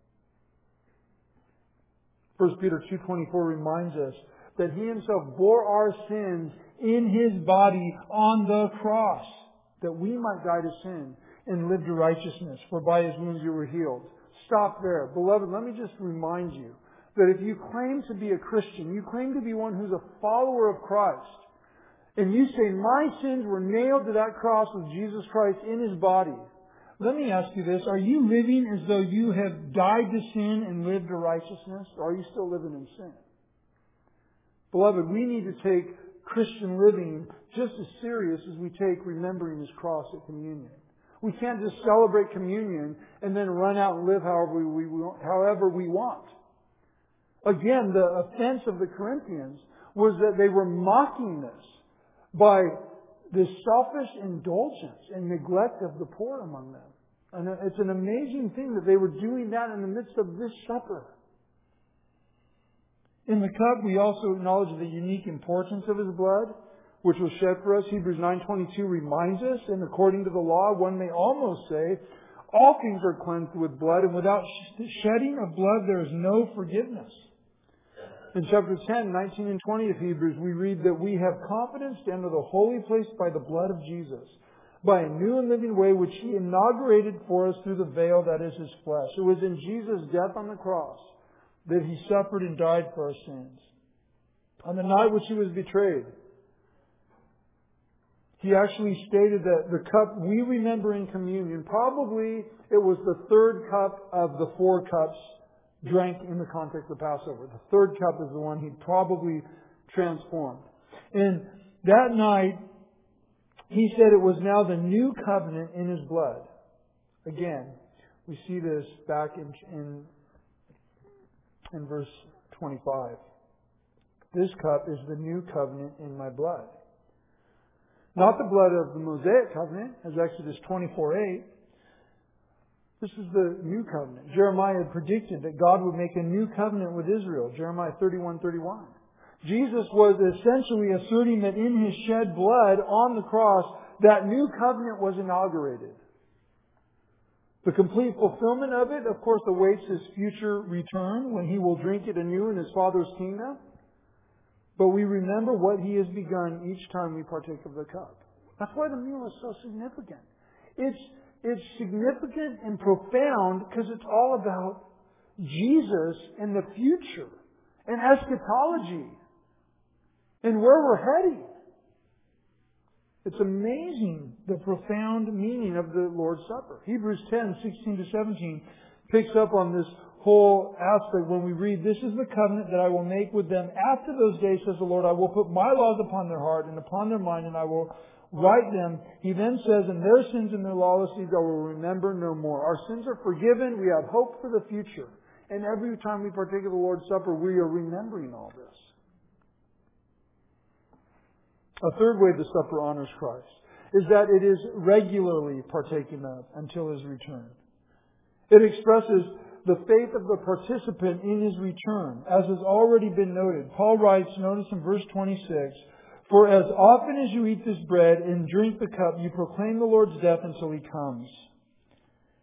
1 Peter 2:24 reminds us that He Himself bore our sins in His body on the cross, that we might die to sin and live to righteousness, for by His wounds you were healed. Stop there. Beloved, let me just remind you that if you claim to be a Christian, you claim to be one who's a follower of Christ, and you say, my sins were nailed to that cross with Jesus Christ in His body, let me ask you this. Are you living as though you have died to sin and lived to righteousness? Or are you still living in sin? Beloved, we need to take Christian living just as serious as we take remembering His cross at communion. We can't just celebrate communion and then run out and live however we want. Again, the offense of the Corinthians was that they were mocking this by this selfish indulgence and neglect of the poor among them. And it's an amazing thing that they were doing that in the midst of this supper. In the cup, we also acknowledge the unique importance of His blood, which was shed for us. Hebrews 9:22 reminds us, and according to the law, one may almost say, all things are cleansed with blood, and without shedding of blood there is no forgiveness. In chapter 10, 19 and 20 of Hebrews, we read that we have confidence to enter the holy place by the blood of Jesus, by a new and living way which He inaugurated for us through the veil that is His flesh. It was in Jesus' death on the cross that He suffered and died for our sins. On the night which He was betrayed, He actually stated that the cup we remember in communion, probably it was the third cup of the 4 cups drank in the context of Passover. The third cup is the one He probably transformed. And that night, He said it was now the new covenant in His blood. Again, we see this back in verse 25. This cup is the new covenant in my blood. Not the blood of the Mosaic covenant, as Exodus 24:8. This is the new covenant. Jeremiah had predicted that God would make a new covenant with Israel. Jeremiah 31:31. Jesus was essentially asserting that in His shed blood on the cross, that new covenant was inaugurated. The complete fulfillment of it, of course, awaits His future return when He will drink it anew in His Father's kingdom. But we remember what He has begun each time we partake of the cup. That's why the meal is so significant. It's significant and profound because it's all about Jesus and the future and eschatology and where we're heading. It's amazing the profound meaning of the Lord's Supper. Hebrews 10:16-17 picks up on this whole aspect when we read, this is the covenant that I will make with them after those days, says the Lord. I will put my laws upon their heart and upon their mind, and I will write them. He then says, and their sins and their lawlessness I will remember no more. Our sins are forgiven. We have hope for the future. And every time we partake of the Lord's Supper, we are remembering all this. A third way the supper honors Christ is that it is regularly partaken of until His return. It expresses the faith of the participant in His return, as has already been noted. Paul writes, notice in verse 26, for as often as you eat this bread and drink the cup, you proclaim the Lord's death until He comes.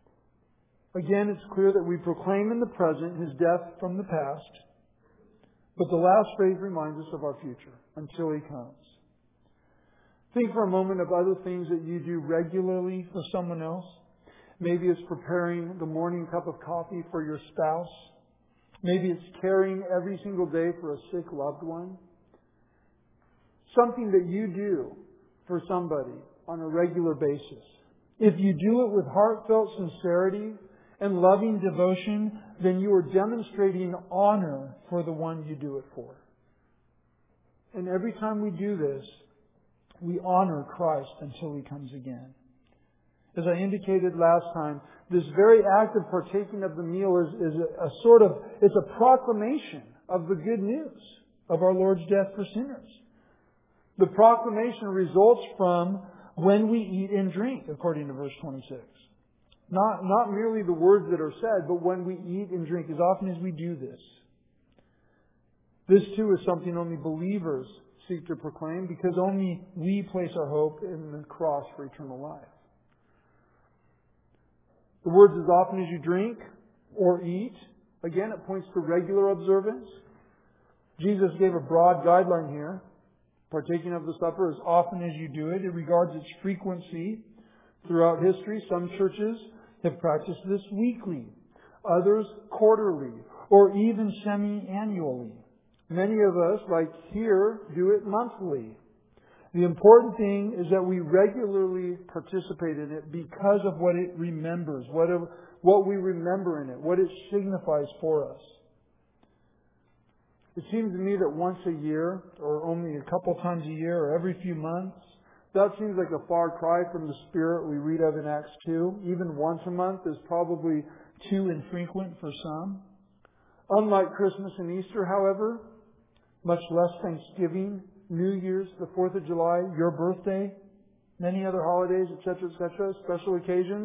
Again, it's clear that we proclaim in the present His death from the past, But the last phrase reminds us of our future until He comes. Think for a moment of other things that you do regularly for someone else. Maybe it's preparing the morning cup of coffee for your spouse. Maybe it's caring every single day for a sick loved one. Something that you do for somebody on a regular basis. If you do it with heartfelt sincerity and loving devotion, then you are demonstrating honor for the one you do it for. And every time we do this, we honor Christ until He comes again. As I indicated last time, this very act of partaking of the meal is it's a proclamation of the good news of our Lord's death for sinners. The proclamation results from when we eat and drink, according to verse 26. Not merely the words that are said, but when we eat and drink, as often as we do this. This too is something only believers seek to proclaim, because only we place our hope in the cross for eternal life. The words as often as you drink or eat, again, it points to regular observance. Jesus gave a broad guideline here. Partaking of the supper as often as you do it. It regards its frequency throughout history. Some churches have practiced this weekly, others quarterly, or even semi-annually. Many of us, like here, do it monthly. The important thing is that we regularly participate in it because of what it remembers, what we remember in it, what it signifies for us. It seems to me that once a year, or only a couple times a year, or every few months, that seems like a far cry from the spirit we read of in Acts 2. Even once a month is probably too infrequent for some. Unlike Christmas and Easter, however, much less Thanksgiving, New Year's, the 4th of July, your birthday, many other holidays, etc., special occasions,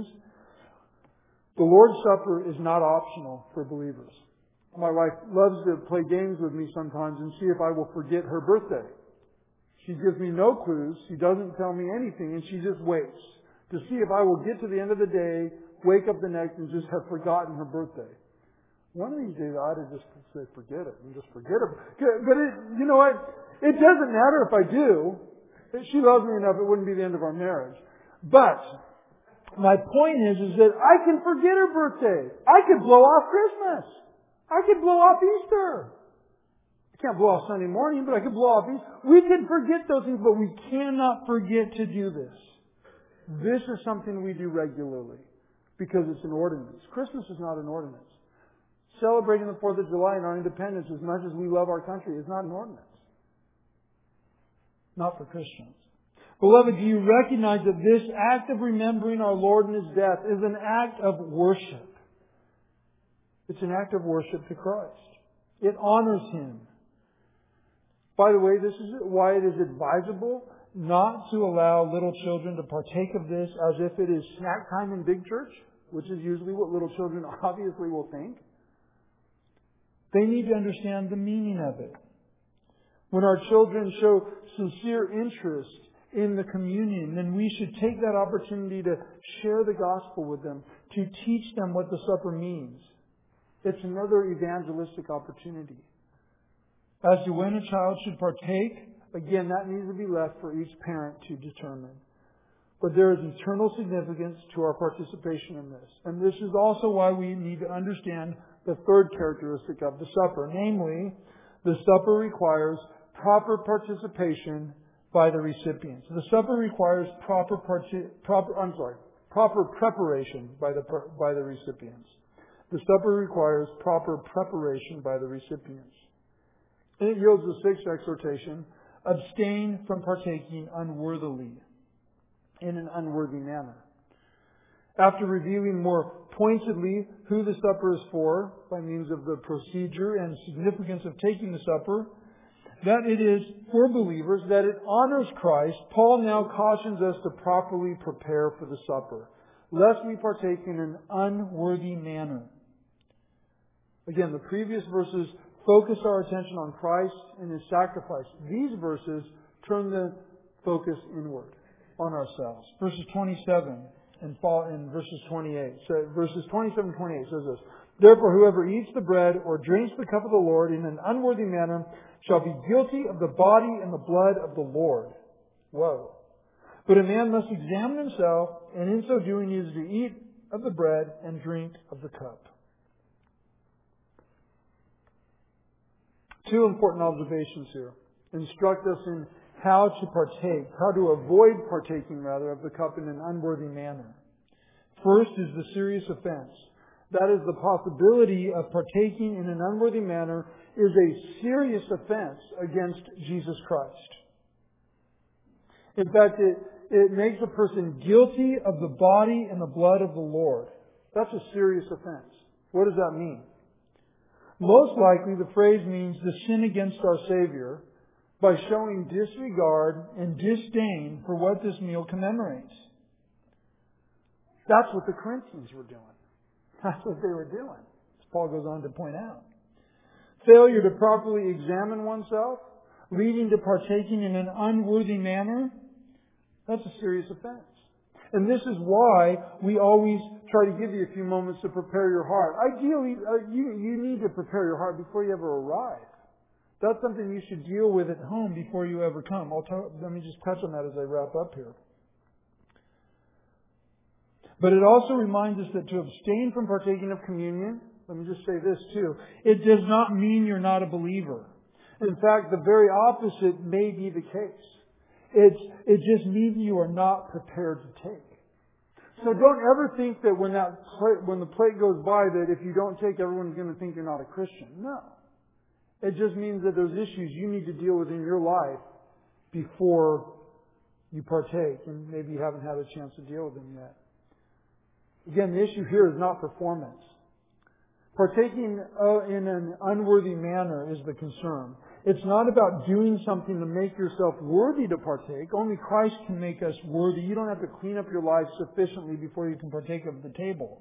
the Lord's Supper is not optional for believers. My wife loves to play games with me sometimes and see if I will forget her birthday. She gives me no clues. She doesn't tell me anything, and she just waits to see if I will get to the end of the day, wake up the next, and just have forgotten her birthday. One of these days I ought to just say, forget it, and just forget it. But you know what? It doesn't matter if I do. She loves me enough, it wouldn't be the end of our marriage. But my point is that I can forget her birthday. I could blow off Christmas. I could blow off Easter. I can't blow off Sunday morning, but I could blow off Easter. We can forget those things, but we cannot forget to do this. This is something we do regularly because it's an ordinance. Christmas is not an ordinance. Celebrating the 4th of July and our independence as much as we love our country is not an ordinance. Not for Christians. Beloved, do you recognize that this act of remembering our Lord and His death is an act of worship? It's an act of worship to Christ. It honors Him. By the way, this is why it is advisable not to allow little children to partake of this as if it is snack time in big church, which is usually what little children obviously will think. They need to understand the meaning of it. When our children show sincere interest in the communion, then we should take that opportunity to share the gospel with them, to teach them what the supper means. It's another evangelistic opportunity. As to when a child should partake, again, that needs to be left for each parent to determine. But there is eternal significance to our participation in this. And this is also why we need to understand the third characteristic of the supper. Namely, the supper requires proper participation by the recipients. The supper requires proper preparation by the recipients. The supper requires proper preparation by the recipients. And it yields the sixth exhortation: abstain from partaking unworthily, in an unworthy manner. After revealing more pointedly who the supper is for, by means of the procedure and significance of taking the supper, that it is for believers, that it honors Christ, Paul now cautions us to properly prepare for the supper, lest we partake in an unworthy manner. Again, the previous verses focus our attention on Christ and His sacrifice. These verses turn the focus inward on ourselves. Verses 27 and verses 28. So verses 27 and 28 says this: Therefore, whoever eats the bread or drinks the cup of the Lord in an unworthy manner shall be guilty of the body and the blood of the Lord. Whoa. But a man must examine himself, and in so doing he is to eat of the bread and drink of the cup. Two important observations here. Instruct us in how to partake, how to avoid partaking, rather, of the cup in an unworthy manner. First is the serious offense. That is, the possibility of partaking in an unworthy manner is a serious offense against Jesus Christ. In fact, it makes a person guilty of the body and the blood of the Lord. That's a serious offense. What does that mean? Most likely, the phrase means to sin against our Savior by showing disregard and disdain for what this meal commemorates. That's what the Corinthians were doing. That's what they were doing, as Paul goes on to point out. Failure to properly examine oneself, leading to partaking in an unworthy manner, that's a serious offense. And this is why we always try to give you a few moments to prepare your heart. Ideally, you need to prepare your heart before you ever arrive. That's something you should deal with at home before you ever come. Let me just touch on that as I wrap up here. But it also reminds us that to abstain from partaking of communion, let me just say this too, it does not mean you're not a believer. In fact, the very opposite may be the case. It just means you are not prepared to take. So don't ever think that when the plate goes by that if you don't take, everyone's going to think you're not a Christian. No. It just means that those issues you need to deal with in your life before you partake, and maybe you haven't had a chance to deal with them yet. Again, the issue here is not performance. Partaking in an unworthy manner is the concern. It's not about doing something to make yourself worthy to partake. Only Christ can make us worthy. You don't have to clean up your life sufficiently before you can partake of the table.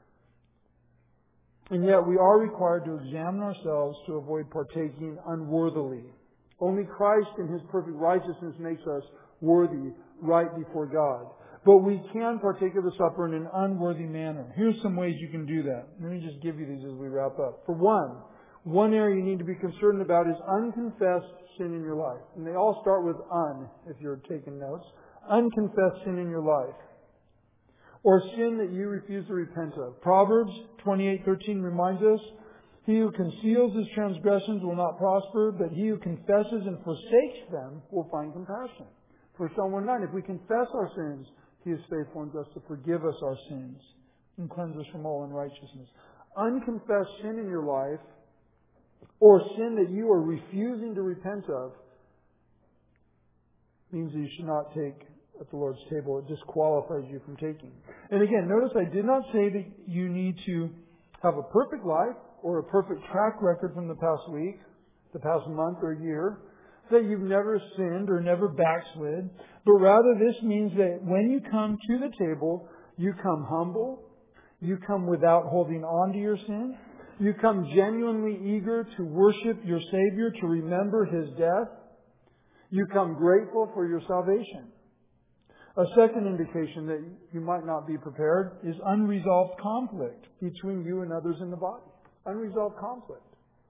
And yet we are required to examine ourselves to avoid partaking unworthily. Only Christ in His perfect righteousness makes us worthy right before God. But we can partake of the supper in an unworthy manner. Here's some ways you can do that. Let me just give you these as we wrap up. For one area you need to be concerned about is unconfessed sin in your life. And they all start with if you're taking notes. Unconfessed sin in your life. Or sin that you refuse to repent of. Proverbs 28:13 reminds us, he who conceals his transgressions will not prosper, but he who confesses and forsakes them will find compassion. For Psalm 1:9, if we confess our sins, He is faithful and just to forgive us our sins and cleanse us from all unrighteousness. Unconfessed sin in your life, or sin that you are refusing to repent of, means that you should not take at the Lord's table. It disqualifies you from taking. And again, notice I did not say that you need to have a perfect life or a perfect track record from the past week, the past month or year, that you've never sinned or never backslid, but rather this means that when you come to the table, you come humble, you come without holding on to your sin, you come genuinely eager to worship your Savior, to remember His death, you come grateful for your salvation. A second indication that you might not be prepared is unresolved conflict between you and others in the body. Unresolved conflict.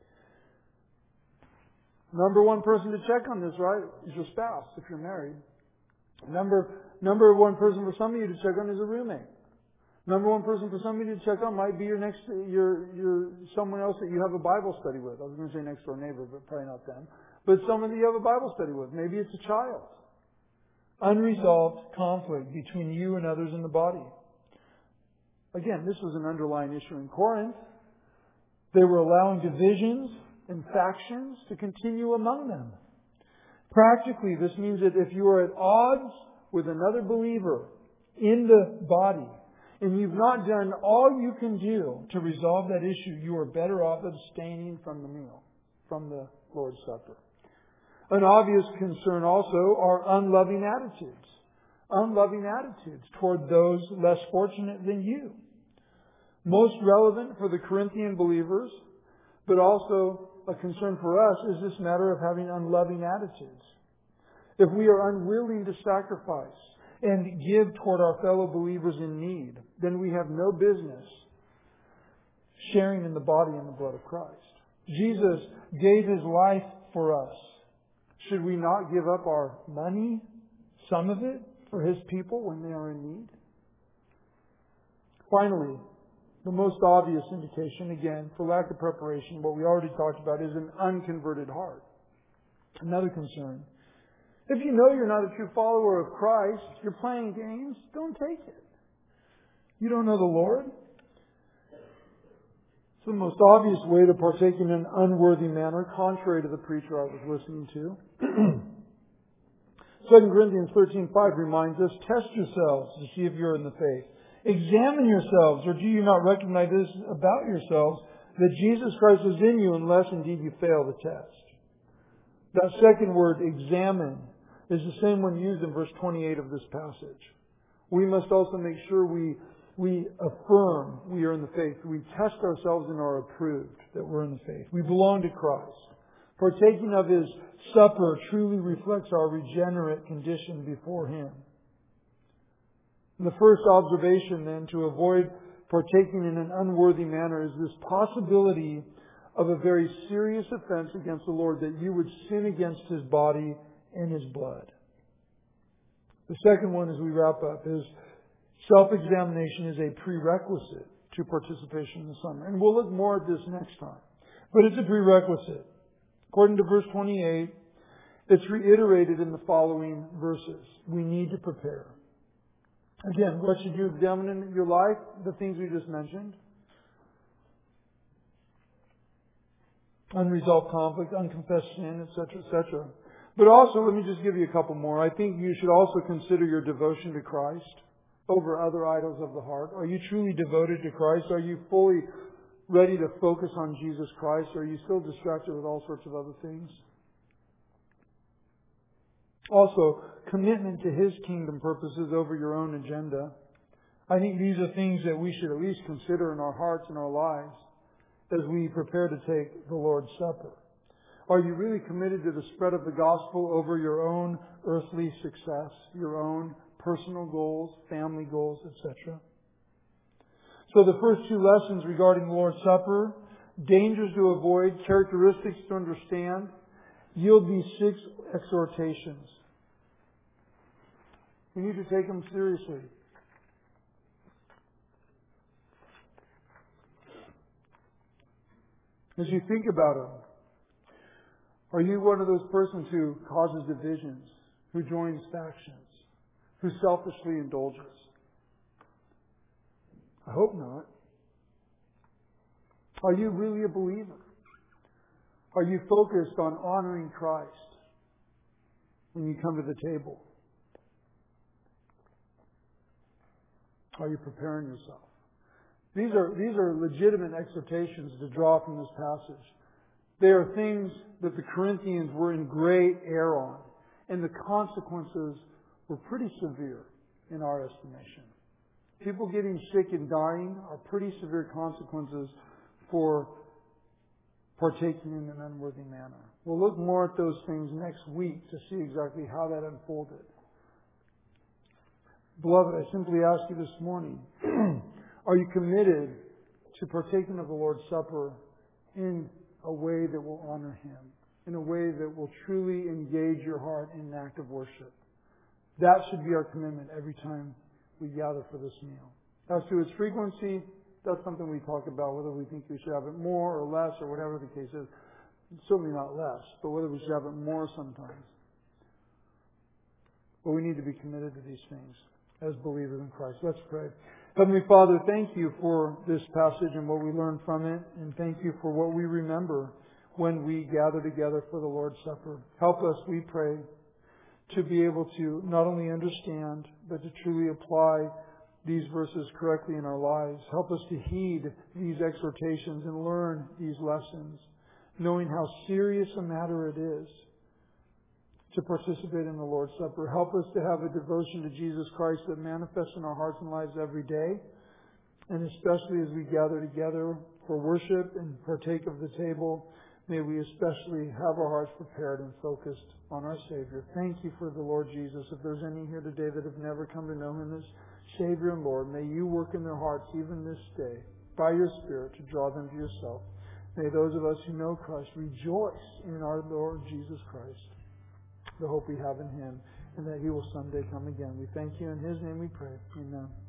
Number one person to check on this, right, is your spouse, if you're married. Number one person for some of you to check on is a roommate. Number one person for some of you to check on might be your someone else that you have a Bible study with. I was going to say next door neighbor, but probably not them. But someone that you have a Bible study with. Maybe it's a child. Unresolved conflict between you and others in the body. Again, this was an underlying issue in Corinth. They were allowing divisions and factions to continue among them. Practically, this means that if you are at odds with another believer in the body, and you've not done all you can do to resolve that issue, you are better off abstaining from the meal, from the Lord's Supper. An obvious concern also are unloving attitudes. Unloving attitudes toward those less fortunate than you. Most relevant for the Corinthian believers, but also a concern for us, is this matter of having unloving attitudes. If we are unwilling to sacrifice and give toward our fellow believers in need, then we have no business sharing in the body and the blood of Christ. Jesus gave His life for us. Should we not give up our money, some of it, for His people when they are in need? Finally, the most obvious indication, again, for lack of preparation, what we already talked about, is an unconverted heart. Another concern. If you know you're not a true follower of Christ, you're playing games, don't take it. You don't know the Lord? It's the most obvious way to partake in an unworthy manner, contrary to the preacher I was listening to. 2 Corinthians 13:5 reminds us, test yourselves to see if you're in the faith. Examine yourselves, or do you not recognize this about yourselves, that Jesus Christ is in you, unless indeed you fail the test. That second word, examine, is the same one used in verse 28 of this passage. We must also make sure we affirm we are in the faith. We test ourselves and are approved that we're in the faith. We belong to Christ. Partaking of His supper truly reflects our regenerate condition before Him. The first observation then to avoid partaking in an unworthy manner is this possibility of a very serious offense against the Lord, that you would sin against His body and His blood. The second one, as we wrap up, is self-examination is a prerequisite to participation in the summer. And we'll look more at this next time. But it's a prerequisite. According to verse 28, it's reiterated in the following verses. We need to prepare. Again, what should you examine in your life? The things we just mentioned. Unresolved conflict, unconfessed sin, etc., etc. But also, let me just give you a couple more. I think you should also consider your devotion to Christ over other idols of the heart. Are you truly devoted to Christ? Are you fully ready to focus on Jesus Christ? Or are you still distracted with all sorts of other things? Also, commitment to His kingdom purposes over your own agenda. I think these are things that we should at least consider in our hearts and our lives as we prepare to take the Lord's Supper. Are you really committed to the spread of the gospel over your own earthly success, your own personal goals, family goals, etc.? So the first two lessons regarding the Lord's Supper, dangers to avoid, characteristics to understand, yield these 6 exhortations. We need to take them seriously. As you think about them, are you one of those persons who causes divisions, who joins factions, who selfishly indulges? I hope not. Are you really a believer? Are you focused on honoring Christ when you come to the table? Are you preparing yourself? These are legitimate exhortations to draw from this passage. They are things that the Corinthians were in great error on, and the consequences were pretty severe in our estimation. People getting sick and dying are pretty severe consequences for partaking in an unworthy manner. We'll look more at those things next week to see exactly how that unfolded. Beloved, I simply ask you this morning, are you committed to partaking of the Lord's Supper in a way that will honor Him, in a way that will truly engage your heart in an act of worship? That should be our commitment every time we gather for this meal. As to its frequency, that's something we talk about, whether we think we should have it more or less or whatever the case is. Certainly not less, but whether we should have it more sometimes. But we need to be committed to these things as believers in Christ. Let's pray. Heavenly Father, thank you for this passage and what we learn from it, and thank you for what we remember when we gather together for the Lord's Supper. Help us, we pray, to be able to not only understand, but to truly apply these verses correctly in our lives. Help us to heed these exhortations and learn these lessons, knowing how serious a matter it is to participate in the Lord's Supper. Help us to have a devotion to Jesus Christ that manifests in our hearts and lives every day, and especially as we gather together for worship and partake of the table, may we especially have our hearts prepared and focused on our Savior. Thank you for the Lord Jesus. If there's any here today that have never come to know Him as Savior and Lord, may you work in their hearts even this day. by your Spirit to draw them to yourself. May those of us who know Christ rejoice in our Lord Jesus Christ, the hope we have in Him, and that He will someday come again. We thank you. In His name we pray. Amen.